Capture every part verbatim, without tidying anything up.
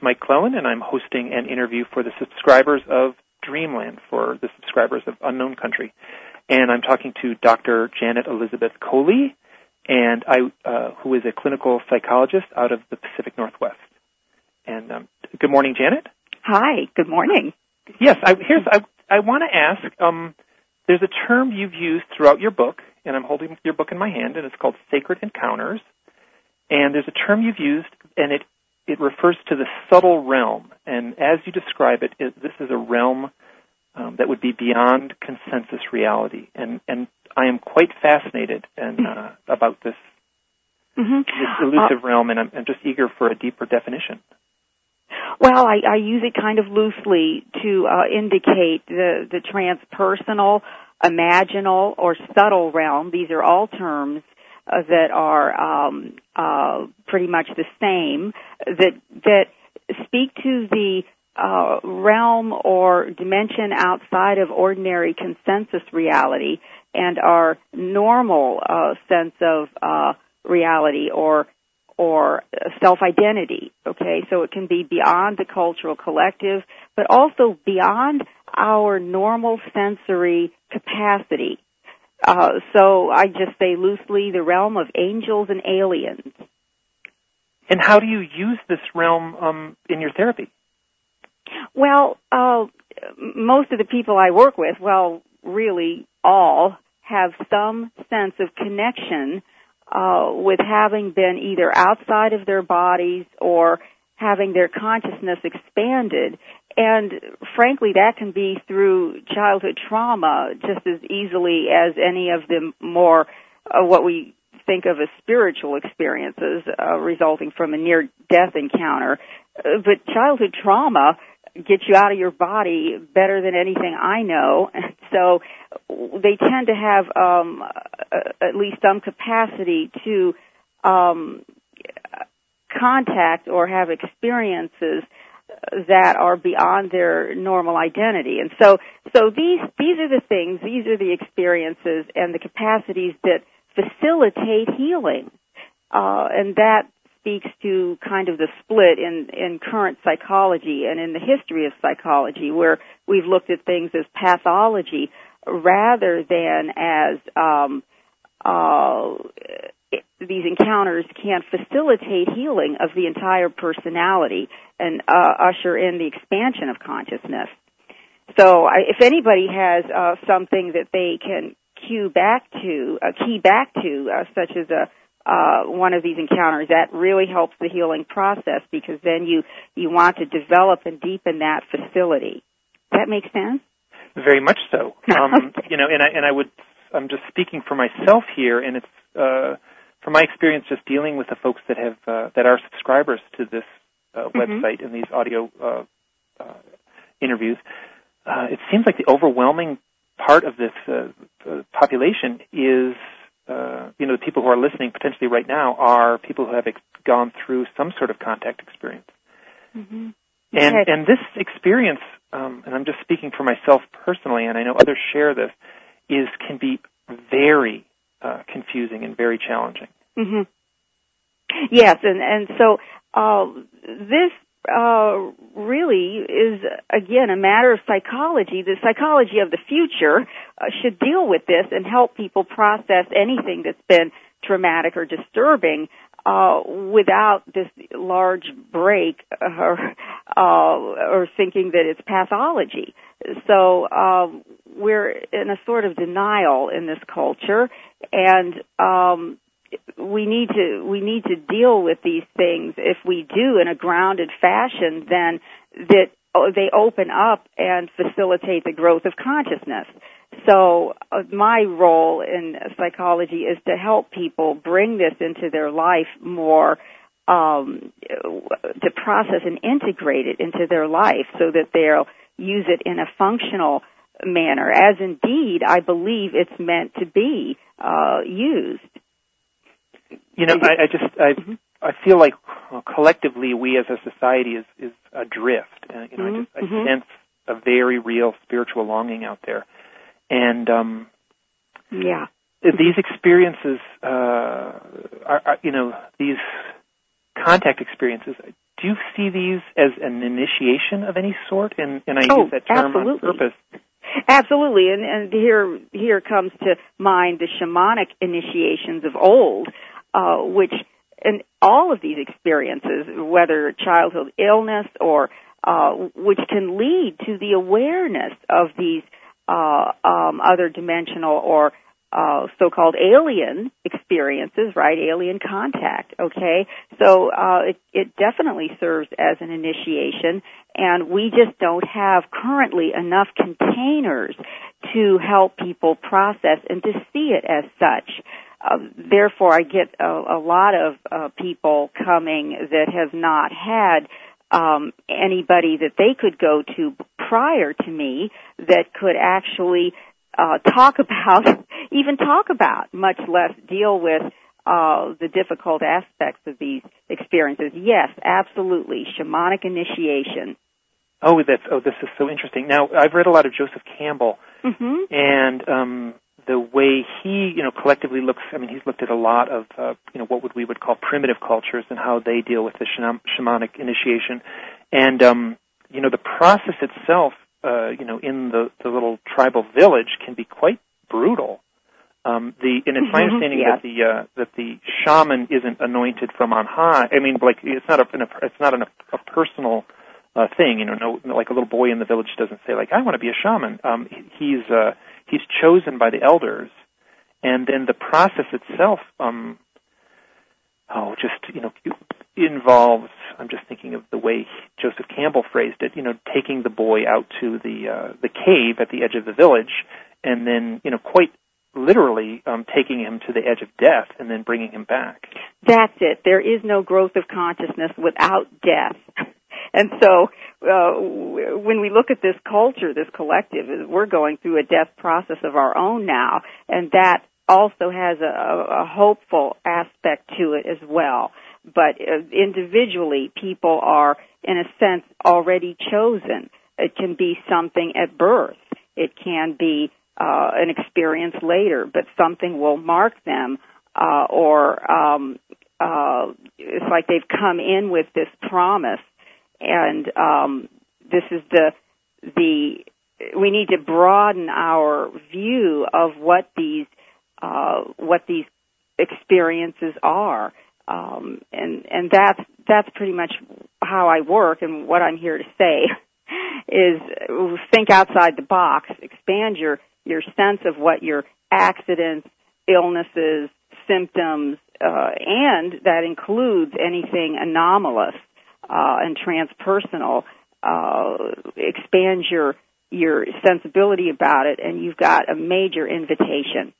Mike Clellan, and I'm hosting an interview for the subscribers of Dreamland, for the subscribers of Unknown Country. And I'm talking to Doctor Janet Elizabeth Coley, and I, uh, who is a clinical psychologist out of the Pacific Northwest. And um, good morning, Janet. Hi, good morning. Yes, I, here's I, I want to ask, um, there's a term you've used throughout your book, and I'm holding your book in my hand, and it's called Sacred Encounters. And there's a term you've used, and it, it refers to the subtle realm. And as you describe it, it this is a realm um, that would be beyond consensus reality. And, and I am quite fascinated and, uh, about this, mm-hmm. this elusive uh, realm, and I'm, I'm just eager for a deeper definition. Well, I, I use it kind of loosely to uh, indicate the, the transpersonal, imaginal, or subtle realm. These are all terms uh, that are um, uh, pretty much the same, that that speak to the uh, realm or dimension outside of ordinary consensus reality and our normal uh, sense of uh, reality or or self-identity, okay? So it can be beyond the cultural collective, but also beyond our normal sensory capacity. Uh, so I just say loosely the realm of angels and aliens. And how do you use this realm um, in your therapy? Well, uh, most of the people I work with, well, really all, have some sense of connection Uh, with having been either outside of their bodies or having their consciousness expanded. And frankly, that can be through childhood trauma just as easily as any of the more uh, what we think of as spiritual experiences uh, resulting from a near-death encounter. Uh, but childhood trauma gets you out of your body better than anything I know. So they tend to have um, at least some capacity to um, contact or have experiences that are beyond their normal identity. And so, so these these are the things, these are the experiences and the capacities that facilitate healing, uh, and that speaks to kind of the split in, in current psychology and in the history of psychology, where we've looked at things as pathology rather than as um, uh, these encounters can facilitate healing of the entire personality and uh, usher in the expansion of consciousness. So I, if anybody has uh, something that they can cue back to, uh, key back to, uh, such as a Uh, one of these encounters, that really helps the healing process, because then you, you want to develop and deepen that facility. Does that make sense? Very much so. Um, okay. You know, and I, and I would, I'm just speaking for myself here, and it's, uh, from my experience just dealing with the folks that have, uh, that are subscribers to this uh, mm-hmm. website and these audio uh, uh, interviews, uh, it seems like the overwhelming part of this uh, uh, population is Uh, you know, the people who are listening potentially right now are people who have ex- gone through some sort of contact experience. Mm-hmm. And okay. and this experience, um, and I'm just speaking for myself personally, and I know others share this, is can be very uh, confusing and very challenging. Mm-hmm. Yes, and, and so uh, this uh, really is, again, a matter of psychology. The psychology of the future uh, should deal with this and help people process anything that's been traumatic or disturbing uh, without this large break or, uh, or thinking that it's pathology. So um, we're in a sort of denial in this culture, and um, we need to we need to deal with these things. If we do in a grounded fashion, then that they open up and facilitate the growth of consciousness. So uh, my role in psychology is to help people bring this into their life more, um, to process and integrate it into their life so that they'll use it in a functional manner, as indeed I believe it's meant to be uh, used. You know, I, I just I mm-hmm. I feel like well, collectively we as a society is is adrift. Uh, you know, mm-hmm. I just I mm-hmm. sense a very real spiritual longing out there, and um, yeah, these experiences uh, are, are you know these contact experiences. Do do you see these as an initiation of any sort? And, and I oh, use that term absolutely. on purpose. Absolutely, and, and here here comes to mind the shamanic initiations of old, uh, which in all of these experiences, whether childhood illness or uh, which can lead to the awareness of these uh, um, other dimensional or uh, so-called alien experiences, right? Alien contact. Okay, so uh, it, it definitely serves as an initiation. And we just don't have currently enough containers to help people process and to see it as such. Uh, therefore, I get a, a lot of uh, people coming that have not had um, anybody that they could go to prior to me that could actually uh, talk about, even talk about, much less deal with Uh, the difficult aspects of these experiences. Yes, absolutely. Shamanic initiation. Oh, that's oh, this is so interesting. Now, I've read a lot of Joseph Campbell, mm-hmm. and um, the way he, you know, collectively looks. I mean, he's looked at a lot of, uh, you know, what would we would call primitive cultures and how they deal with the sham- shamanic initiation, and um, you know, the process itself, uh, you know, in the, the little tribal village can be quite brutal. Um, the and it's my understanding yes. that the uh, that the shaman isn't anointed from on high. I mean, like it's not a it's not an, a personal uh, thing. You know, no, like a little boy in the village doesn't say like I want to be a shaman. Um, he's uh, he's chosen by the elders, and then the process itself, um, oh, just you know, involves. I'm just thinking of the way Joseph Campbell phrased it. You know, taking the boy out to the uh, the cave at the edge of the village, and then you know, quite literally um, taking him to the edge of death and then bringing him back. That's it. There is no growth of consciousness without death. And so uh, when we look at this culture, this collective, we're going through a death process of our own now, and that also has a, a hopeful aspect to it as well. But uh, individually, people are, in a sense, already chosen. It can be something at birth. It can be Uh, an experience later, but something will mark them, uh, or um, uh, it's like they've come in with this promise, and um, this is the the we need to broaden our view of what these uh, what these experiences are, um, and and that's that's pretty much how I work, and what I'm here to say is think outside the box, expand your your sense of what your accidents, illnesses, symptoms, uh, and that includes anything anomalous uh, and transpersonal. Uh, expand your your sensibility about it, and you've got a major invitation.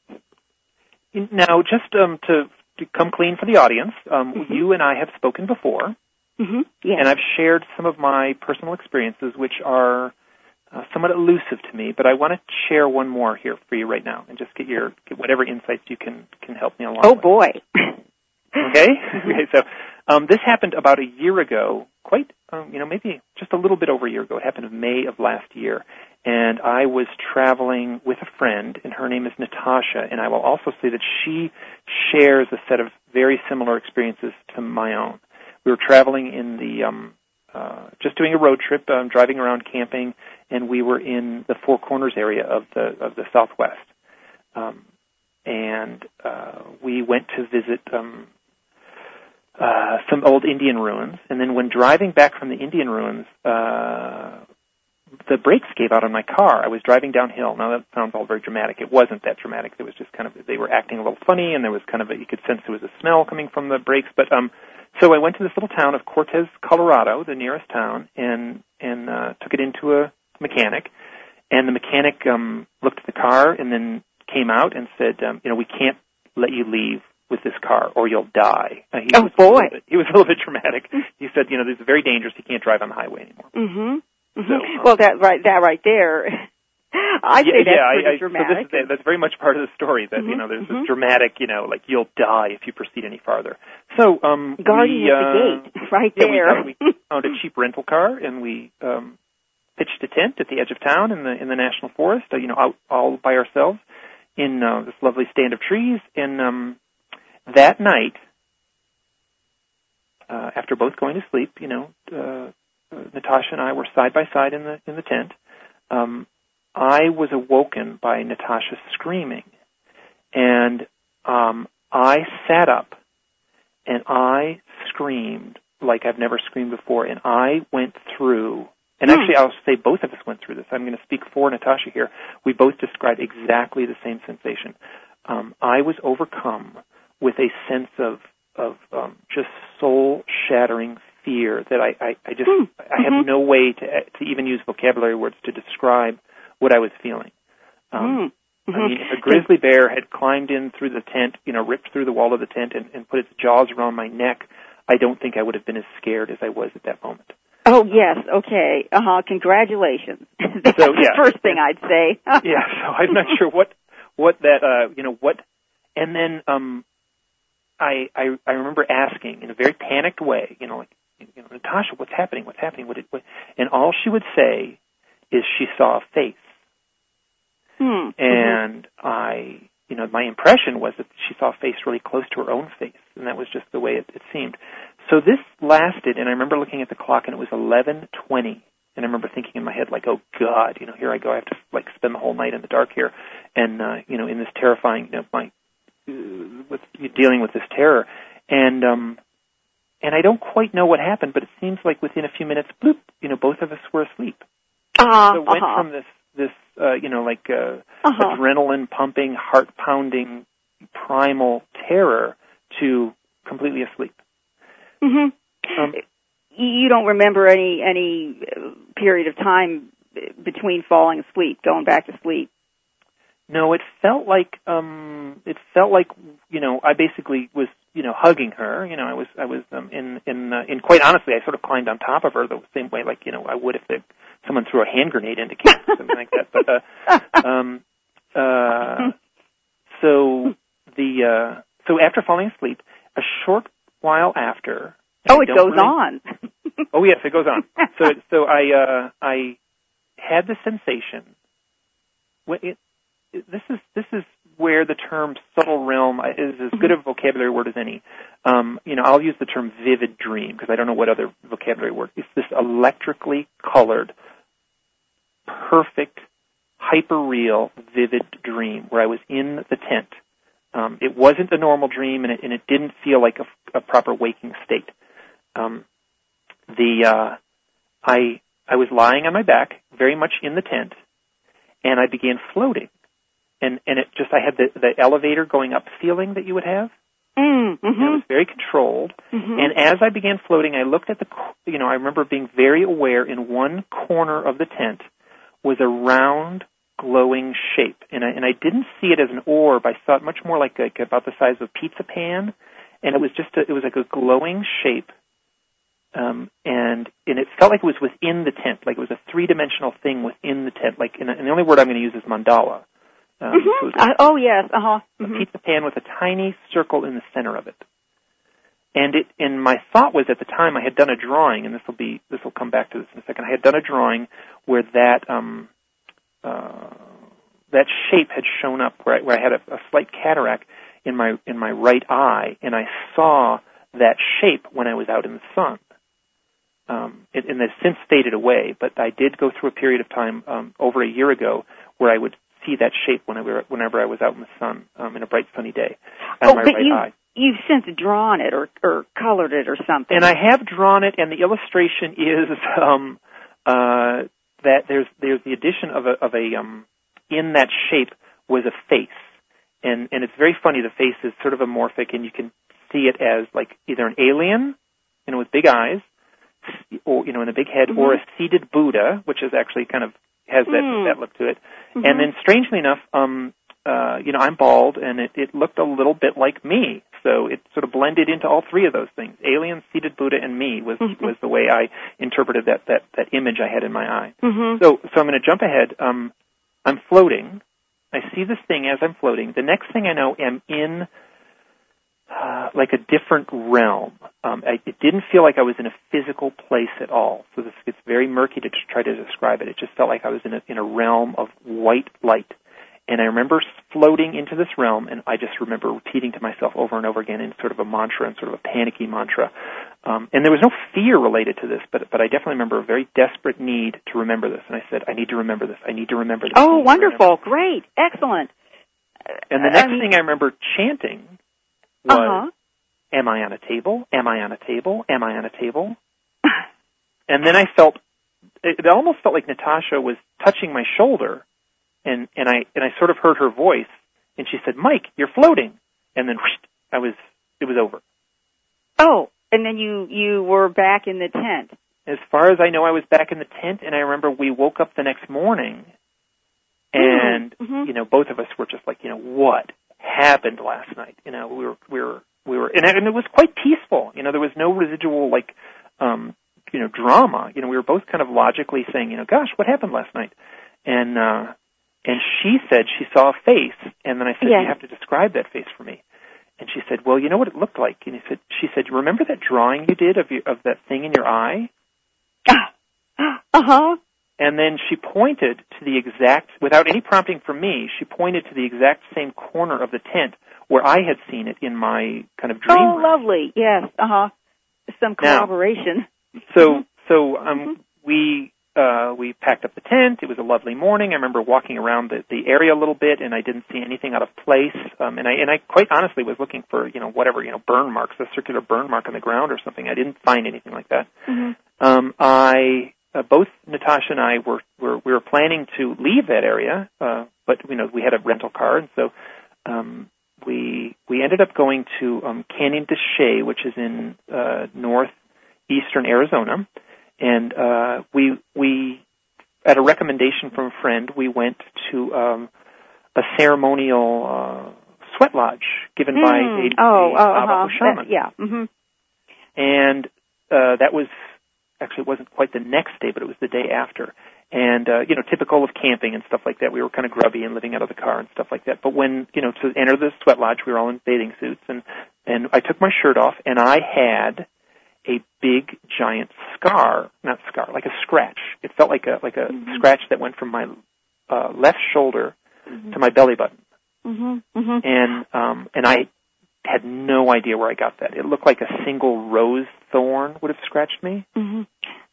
Now, just um, to, to come clean for the audience, um, mm-hmm. you and I have spoken before, mm-hmm. yes. and I've shared some of my personal experiences, which are Uh, somewhat elusive to me, but I want to share one more here for you right now, and just get your get whatever insights you can can help me along. Oh with. boy! Okay, okay. So um, this happened about a year ago, quite um, you know maybe just a little bit over a year ago. It happened in May of last year, and I was traveling with a friend, and her name is Natasha, and I will also say that she shares a set of very similar experiences to my own. We were traveling in the um, uh, just doing a road trip, um, driving around camping. And we were in the Four Corners area of the of the Southwest, um, and uh, we went to visit um, uh, some old Indian ruins. And then, when driving back from the Indian ruins, uh, the brakes gave out on my car. I was driving downhill. Now that sounds all very dramatic. It wasn't that dramatic. It was just kind of they were acting a little funny, and there was kind of a, you could sense there was a smell coming from the brakes. But um, so I went to this little town of Cortez, Colorado, the nearest town, and and uh, took it into a mechanic, and the mechanic um, looked at the car and then came out and said, um, you know, we can't let you leave with this car or you'll die. Uh, he oh, was boy. Bit, he was a little bit dramatic. He said, you know, this is very dangerous. You can't drive on the highway anymore. Mm-hmm. mm-hmm. So, um, well, that right, that right there, I yeah, say that's yeah, pretty I, I, dramatic. So this is, that's very much part of the story that, mm-hmm, you know, there's mm-hmm. this dramatic, you know, like you'll die if you proceed any farther. So, um, Guardian we, at the uh, gate, right yeah, there. We, we found a cheap rental car, and we, um, pitched a tent at the edge of town in the in the national forest, uh, you know, out all by ourselves in uh, this lovely stand of trees. And um, that night, uh, after both going to sleep, you know, uh, uh, Natasha and I were side by side in the in the tent. Um, I was awoken by Natasha screaming, and um, I sat up, and I screamed like I've never screamed before, and I went through. And actually, I'll say both of us went through this. I'm going to speak for Natasha here. We both described exactly the same sensation. Um, I was overcome with a sense of of um, just soul-shattering fear that I, I, I just mm-hmm. I have no way to to even use vocabulary words to describe what I was feeling. Um, mm-hmm. I mean, if a grizzly bear had climbed in through the tent, you know, ripped through the wall of the tent and, and put its jaws around my neck, I don't think I would have been as scared as I was at that moment. Oh, yes, okay. Uh-huh, congratulations. That's so, yeah. the first thing I'd say. yeah, so I'm not sure what, what that, uh, you know, what, and then um, I, I I remember asking in a very panicked way, you know, like, you know, Natasha, what's happening, what's happening, what, what, and all she would say is she saw a face. Hmm. And mm-hmm. I, you know, my impression was that she saw a face really close to her own face, and that was just the way it, it seemed. So this lasted, and I remember looking at the clock, and it was eleven twenty, and I remember thinking in my head, like, oh, God, you know, here I go, I have to, like, spend the whole night in the dark here, and, uh, you know, in this terrifying, you know, my, uh, with dealing with this terror, and, um, and I don't quite know what happened, but it seems like within a few minutes, bloop, you know, both of us were asleep. Uh-huh, so it went uh-huh. from this, this, uh, you know, like, uh, uh-huh. adrenaline-pumping, heart-pounding, primal terror to completely asleep. Mm-hmm. Um, you don't remember any any period of time between falling asleep, going back to sleep? No, it felt like um, it felt like you know I basically was you know hugging her. You know, I was I was um, in in uh, in quite honestly, I sort of climbed on top of her the same way like you know I would if the, someone threw a hand grenade into camp or something like that. But uh, um, uh, so the uh, so after falling asleep, a short while after. Oh, it goes really, on. oh yes, it goes on. So so I uh, I had the sensation. It, it, this is this is where the term subtle realm is as good a vocabulary word as any. Um, you know, I'll use the term vivid dream because I don't know what other vocabulary word. It's this electrically colored, perfect, hyper-real, vivid dream where I was in the tent. Um, it wasn't a normal dream, and it, and it didn't feel like a, a proper waking state. Um, the uh, I I was lying on my back, very much in the tent, and I began floating, and and it just I had the the elevator going up feeling that you would have. Mm-hmm. And it was very controlled, mm-hmm. and as I began floating, I looked at the you know I remember being very aware in one corner of the tent was a round, glowing shape, and I and I didn't see it as an orb. I saw it much more like like about the size of a pizza pan, and it was just a, it was like a glowing shape. Um, and and it felt like it was within the tent, like it was a three-dimensional thing within the tent. Like, and, and the only word I'm going to use is mandala. Um, mm-hmm. so uh, oh yes, uh huh. Mm-hmm. A pizza pan with a tiny circle in the center of it. And it, and my thought was at the time I had done a drawing, and this will be this will come back to this in a second. I had done a drawing where that um, uh, that shape had shown up, where I, where I had a, a slight cataract in my in my right eye, and I saw that shape when I was out in the sun. Um, it, and it's since faded away, but I did go through a period of time um, over a year ago where I would see that shape whenever, whenever I was out in the sun um, in a bright sunny day on oh, my but right you, eye. You've since drawn it or, or colored it or something. And I have drawn it, and the illustration is um, uh, that there's there's the addition of a of a um, in that shape was a face, and and it's very funny. The face is sort of amorphic, and you can see it as like either an alien, you know, with big eyes, or you know, in a big head, mm-hmm. or a seated Buddha, which is actually kind of has that mm. that look to it. Mm-hmm. And then, strangely enough, um, uh, you know, I'm bald, and it, it looked a little bit like me. So it sort of blended into all three of those things. Alien, seated Buddha, and me was mm-hmm. was the way I interpreted that that that image I had in my eye. Mm-hmm. So so I'm going to jump ahead. Um, I'm floating. I see this thing as I'm floating. The next thing I know, I'm in uh, like a different realm. Um, I, it didn't feel like I was in a physical place at all. So this gets very murky to try to describe it. It just felt like I was in a, in a realm of white light. And I remember floating into this realm, and I just remember repeating to myself over and over again in sort of a mantra and sort of a panicky mantra. Um, and there was no fear related to this, but but I definitely remember a very desperate need to remember this. And I said, I need to remember this. I need to remember this. Oh, wonderful. Great. Excellent. And the next I mean, thing I remember chanting was, uh-huh. am I on a table? Am I on a table? Am I on a table? And then I felt, it almost felt like Natasha was touching my shoulder. And, and I and I sort of heard her voice, and she said, Mike, you're floating. And then whoosh, I was, it was over. Oh, and then you, you were back in the tent. As far as I know, I was back in the tent, and I remember we woke up the next morning, and, mm-hmm. you know, both of us were just like, you know, what happened last night? You know, we were, we were, we were, and, and it was quite peaceful. You know, there was no residual, like, um, you know, drama. You know, we were both kind of logically saying, you know, gosh, what happened last night? And, uh, And she said she saw a face, and then I said, yes. you have to describe that face for me. And she said, well, you know what it looked like? And he said, she said, remember that drawing you did of your, of that thing in your eye? Uh-huh. And then she pointed to the exact, without any prompting from me, she pointed to the exact same corner of the tent where I had seen it in my kind of dream. Oh, room. lovely. Yes. Uh-huh. Some corroboration. Now, so, so, um, mm-hmm. we, Uh, we packed up the tent. It was a lovely morning. I remember walking around the, the area a little bit, and I didn't see anything out of place. Um, and I and I quite honestly was looking for, you know, whatever, you know, burn marks, a circular burn mark on the ground or something. I didn't find anything like that. Mm-hmm. Um, I uh, both Natasha and I were, were we were planning to leave that area, uh, but you know we had a rental car, and so um, we we ended up going to um, Canyon de Chelly, which is in uh, northeastern Arizona. And uh, we, we, at a recommendation from a friend, we went to um, a ceremonial uh, sweat lodge given mm. by a, oh, a oh, Navajo uh-huh. shaman. That, yeah. Mm-hmm. And uh, that was, actually it wasn't quite the next day, but it was the day after. And, uh, you know, typical of camping and stuff like that, we were kind of grubby and living out of the car and stuff like that. But when, you know, to enter the sweat lodge, we were all in bathing suits. And, and I took my shirt off, and I had a big, giant scar, not scar, like a scratch. It felt like a like a mm-hmm. scratch that went from my uh, left shoulder mm-hmm. to my belly button. Mm-hmm. Mm-hmm. And um, and I had no idea where I got that. It looked like a single rose thorn would have scratched me. Mm-hmm.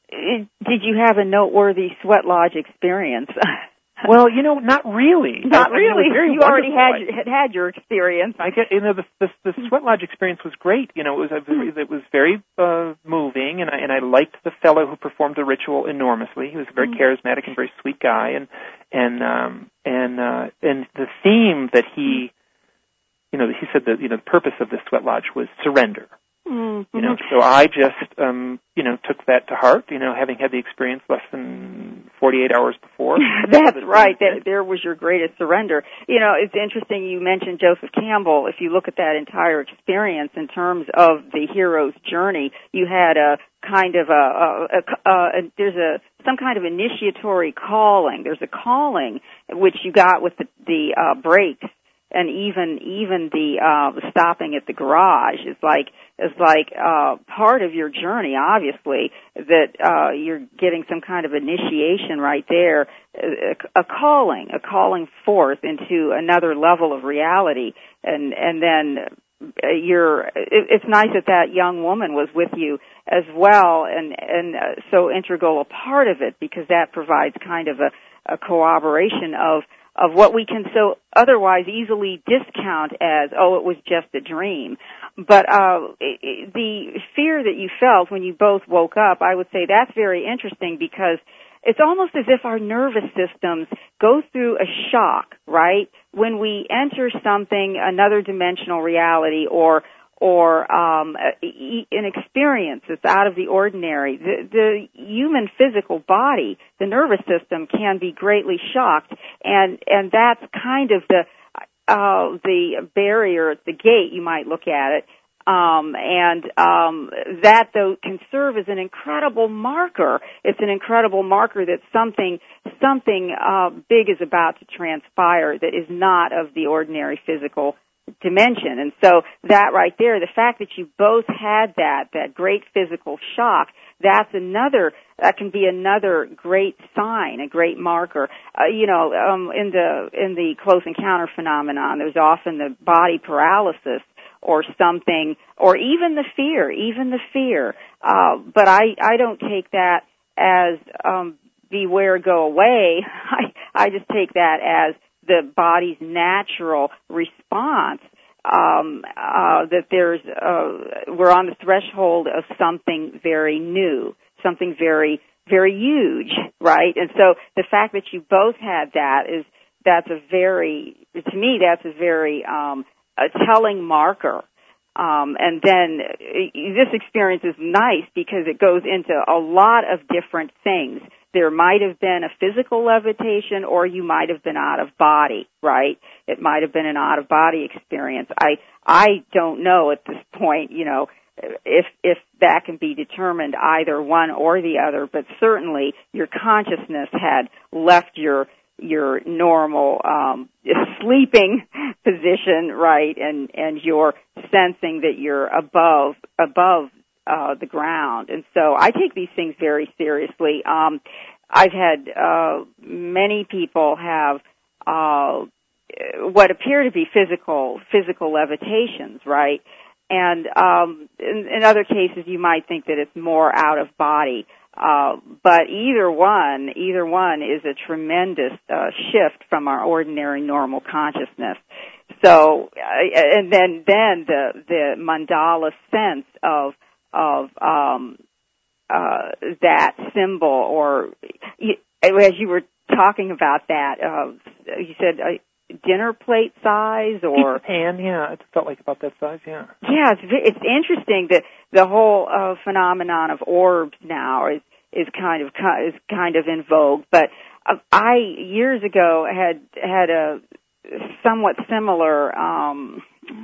Did you have a noteworthy sweat lodge experience? Well, you know, not really. Not I, really. I mean, very you already had I, had had your experience. I get, you know, the, the the sweat lodge experience was great. You know, it was it was very uh, moving, and I and I liked the fellow who performed the ritual enormously. He was a very charismatic and very sweet guy, and and um, and uh, and the theme that he, you know, he said that you know the purpose of the sweat lodge was surrender. Mm-hmm. You know, so I just, um, you know, took that to heart, you know, having had the experience less than forty-eight hours before. That's right. That, there was your greatest surrender. You know, it's interesting you mentioned Joseph Campbell. If you look at that entire experience in terms of the hero's journey, you had a kind of a, a, a, a, a there's a, some kind of initiatory calling. There's a calling which you got with the, the uh, breaks. And even even the uh, stopping at the garage is like is like uh, part of your journey. Obviously, that uh, you're getting some kind of initiation right there, a, a calling, a calling forth into another level of reality. And and then you're. It, it's nice that that young woman was with you as well, and and uh, so integral a part of it, because that provides kind of a, a corroboration of. of what we can so otherwise easily discount as, oh, it was just a dream. But uh, it, the fear that you felt when you both woke up, I would say that's very interesting, because it's almost as if our nervous systems go through a shock, right? When we enter something, another dimensional reality, or or um, an experience that's out of the ordinary. The, the human physical body, the nervous system, can be greatly shocked, and and that's kind of the uh, the barrier at the gate, you might look at it. Um, and um, that, though, can serve as an incredible marker. It's an incredible marker that something something uh, big is about to transpire that is not of the ordinary physical dimension. And so that right there, the fact that you both had that, that great physical shock, that's another that can be another great sign, a great marker. Uh, you know, um, in the in the close encounter phenomenon, there's often the body paralysis or something, or even the fear, even the fear. Uh, but I I don't take that as um, beware, go away. I I just take that as the body's natural response. Um, uh, that there's, uh, we're on the threshold of something very new, something very, very huge, right? And so the fact that you both had that is, that's a very, to me, that's a very, um, a telling marker. Um, and then this experience is nice because it goes into a lot of different things. There might have been a physical levitation, or you might have been out of body, right? It might have been an out-of-body experience. I I don't know at this point, you know, if if that can be determined either one or the other, but certainly your consciousness had left your your normal um, sleeping position, right, and and you're sensing that you're above above uh, the ground. And so I take these things very seriously. Um, I've had uh, many people have uh, what appear to be physical physical levitations, right? And um, in, in other cases, you might think that it's more out of body. Uh, but either one, either one is a tremendous uh, shift from our ordinary normal consciousness. So, uh, and then then the the mandala sense of of um, uh, that symbol, or as you were talking about that, uh, you said uh, dinner plate size, or pan, yeah, it felt like about that size, yeah. Yeah, it's it's interesting that the whole uh, phenomenon of orbs now is is kind of is kind of in vogue. But uh, I years ago had had a somewhat similar um,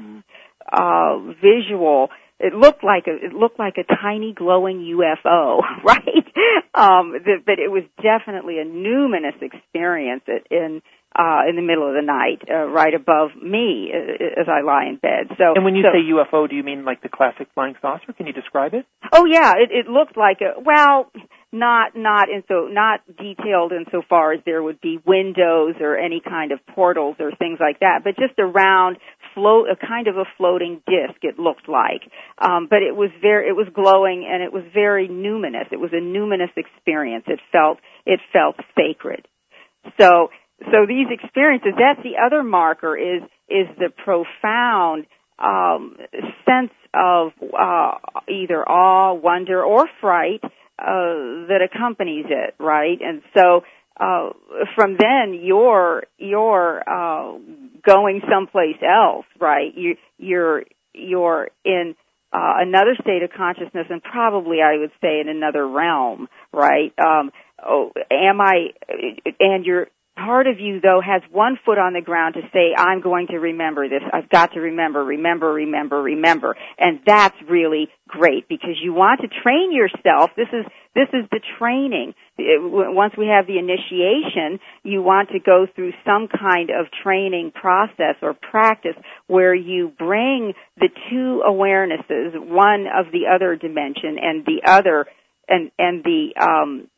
uh, visual. It looked like a it looked like a tiny glowing U F O, right? Um, the, but it was definitely a numinous experience in uh, in the middle of the night, uh, right above me uh, as I lie in bed. So, and when you so, say U F O, do you mean like the classic flying saucer? Can you describe it? Oh yeah, it, it looked like a well, not not in so not detailed insofar as there would be windows or any kind of portals or things like that, but just a round float, a kind of a floating disc. It looked like, um, but it was very, it was glowing and it was very numinous. It was a numinous experience. It felt it felt sacred. So. So these experiences, that's the other marker, is is the profound um, sense of uh, either awe, wonder, or fright uh, that accompanies it, right? And so uh, from then, you're you're uh, going someplace else, right? You, you're you're in uh, another state of consciousness, and probably I would say in another realm, right? Um, oh, am I? And you're. Part of you, though, has one foot on the ground to say, I'm going to remember this. I've got to remember, remember, remember, remember. And that's really great because you want to train yourself. This is, this is the training. It, once we have the initiation, you want to go through some kind of training process or practice where you bring the two awarenesses, one of the other dimension and the other and and the um,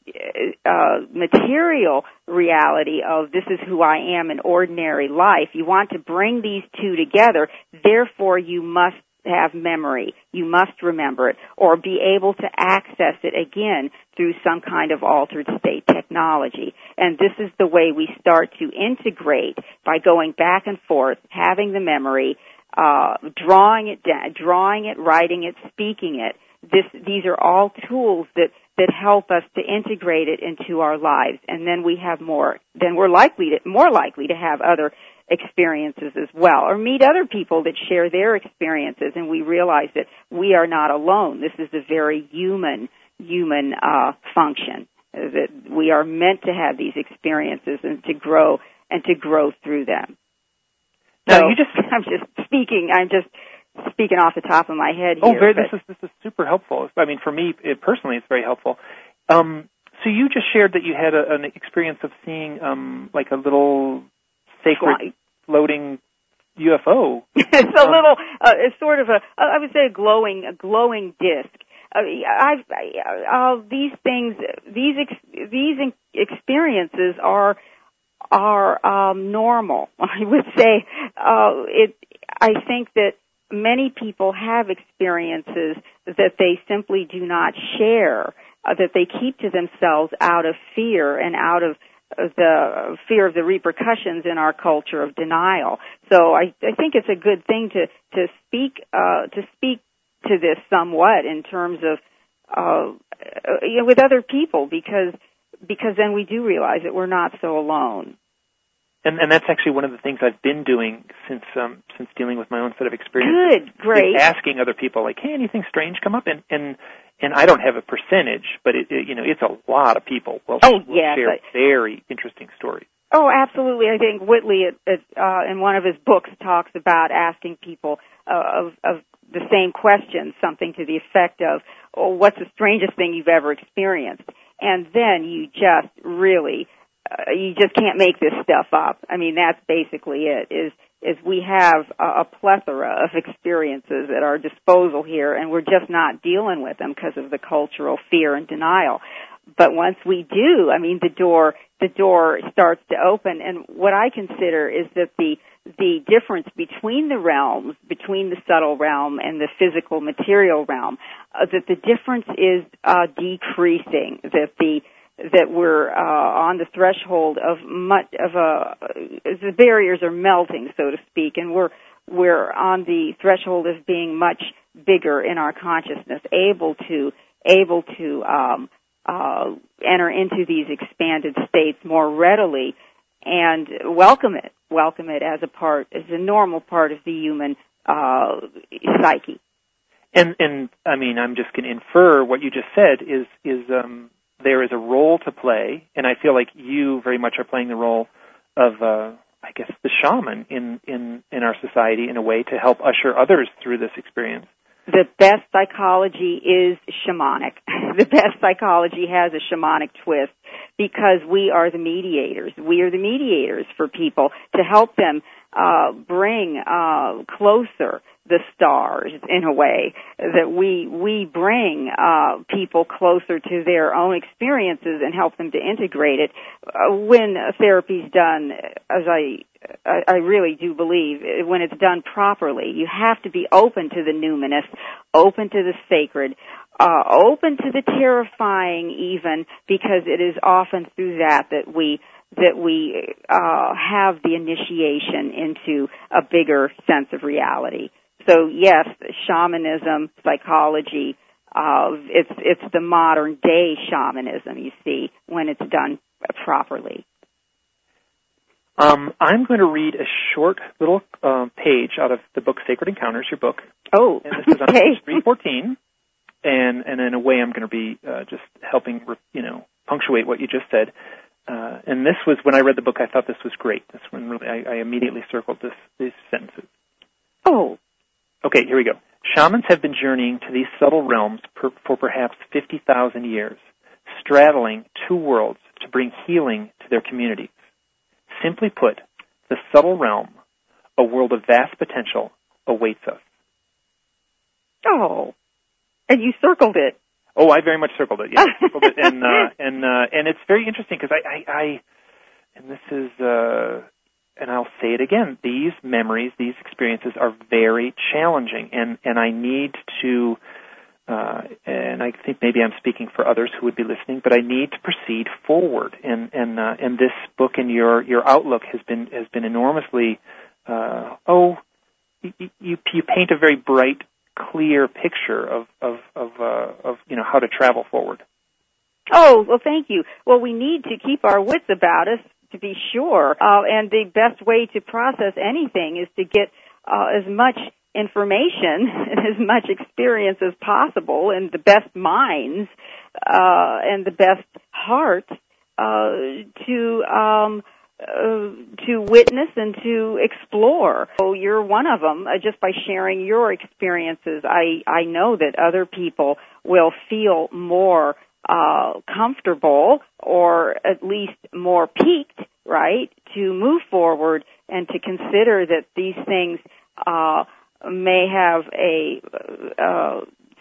uh, material reality of this is who I am in ordinary life. You want to bring these two together. Therefore, you must have memory. You must remember it or be able to access it again through some kind of altered state technology. And this is the way we start to integrate by going back and forth, having the memory, uh, drawing it down, drawing it, writing it, speaking it. This, these are all tools that, that help us to integrate it into our lives, and then we have more. Then we're likely to, more likely to have other experiences as well, or meet other people that share their experiences, and we realize that we are not alone. This is a very human, human uh, function. That we are meant to have these experiences and to grow and to grow through them. Now, so you just I'm just speaking. I'm just. Speaking off the top of my head here. Oh, very, but, this is this is super helpful. I mean, for me it, personally, it's very helpful. Um, so you just shared that you had a, an experience of seeing um, like a little sacred floating U F O. It's a um, little, uh, it's sort of a, I would say a glowing, a glowing disc. uh, I've, I, uh, these things, these ex- these experiences are are um, normal. I would say uh, it. I think that many people have experiences that they simply do not share, uh, that they keep to themselves out of fear and out of the fear of the repercussions in our culture of denial. So I, I think it's a good thing to to speak uh, to speak to this somewhat in terms of uh, you know, with other people, because because then we do realize that we're not so alone. And, and that's actually one of the things I've been doing since um, since dealing with my own set of experiences. Good, great. Is asking other people, like, hey, anything strange come up? And and, and I don't have a percentage, but it, it, you know, it's a lot of people will, oh, will yes, share I, very interesting stories. Oh, absolutely. I think Whitley, at, at, uh, in one of his books, talks about asking people uh, of, of the same question, something to the effect of, oh, what's the strangest thing you've ever experienced? And then you just really, uh, you just can't make this stuff up. I mean, that's basically it, is is we have a, a plethora of experiences at our disposal here, and we're just not dealing with them because of the cultural fear and denial. But once we do, I mean, the door the door starts to open. And what I consider is that the the difference between the realms, between the subtle realm and the physical material realm, uh, that the difference is uh, decreasing. That the that we're uh, on the threshold of much of a the barriers are melting, so to speak, and we're we're on the threshold of being much bigger in our consciousness, able to able to um, Uh, enter into these expanded states more readily and welcome it, welcome it as a part, as a normal part of the human uh, psyche. And, and I mean, I'm just going to infer what you just said is, is um, there is a role to play, and I feel like you very much are playing the role of, uh, I guess, the shaman in, in, in our society in a way to help usher others through this experience. The best psychology is shamanic. The best psychology has a shamanic twist because we are the mediators. We are the mediators for people to help them uh, bring uh, closer the stars in a way, that we we bring uh, people closer to their own experiences and help them to integrate it. Uh, when therapy's done, as I I really do believe, when it's done properly, you have to be open to the numinous, open to the sacred, uh, open to the terrifying even, because it is often through that that we that we uh, have the initiation into a bigger sense of reality. So yes, shamanism, psychology, uh, it's it's the modern day shamanism, you see, when it's done properly. Um, I'm going to read a short little uh, page out of the book Sacred Encounters, your book. Oh, and this is on okay. page three fourteen, and and in a way I'm going to be uh, just helping, you know, punctuate what you just said. Uh, and this was, when I read the book, I thought this was great. This one really, I, I immediately circled this, these sentences. Oh. Okay, here we go. Shamans have been journeying to these subtle realms per, for perhaps fifty thousand years, straddling two worlds to bring healing to their communities. Simply put, the subtle realm, a world of vast potential, awaits us. Oh, and you circled it. Oh, I very much circled it. Yeah, I circled it, and uh, and uh, and it's very interesting because I, I, I, and this is, uh, and I'll say it again. These memories, these experiences are very challenging, and and I need to. Uh, and I think maybe I'm speaking for others who would be listening, but I need to proceed forward. And and uh, and this book and your, your outlook has been has been enormously. Uh, oh, you, you you paint a very bright, clear picture of of of, uh, of you know how to travel forward. Oh, well, thank you. Well, we need to keep our wits about us, to be sure. Uh, and the best way to process anything is to get uh, as much information and as much experience as possible, and the best minds uh, and the best hearts uh, to um, uh, to witness and to explore. So you're one of them. Uh, just by sharing your experiences, I I know that other people will feel more uh, comfortable, or at least more piqued, right, to move forward and to consider that these things Uh, may have a uh,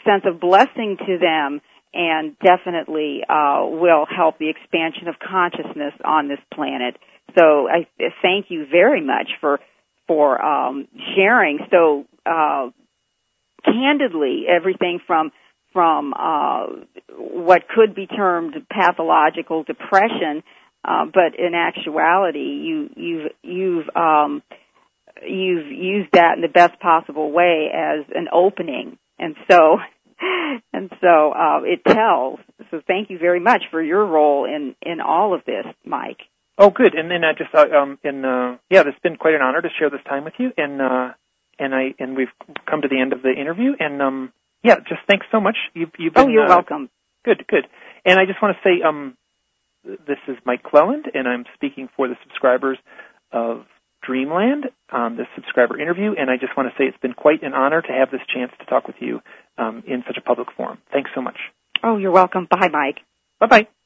sense of blessing to them, and definitely uh, will help the expansion of consciousness on this planet. So I thank you very much for for um, sharing so uh, candidly everything from from uh, what could be termed pathological depression, uh, but in actuality, you you've you've um, you've used that in the best possible way as an opening, and so. And so uh, it tells. So thank you very much for your role in, in all of this, Mike. Oh, good. And then I just uh, um, in uh, yeah, it's been quite an honor to share this time with you. And uh, and I and we've come to the end of the interview. And um, yeah, just thanks so much. You've, you've been, oh, you're uh, welcome. Good, good. And I just want to say, um, this is Mike Cleland, and I'm speaking for the subscribers of Dreamland on this subscriber interview, and I just want to say it's been quite an honor to have this chance to talk with you um, in such a public forum. Thanks so much. Oh, you're welcome. Bye, Mike. Bye-bye.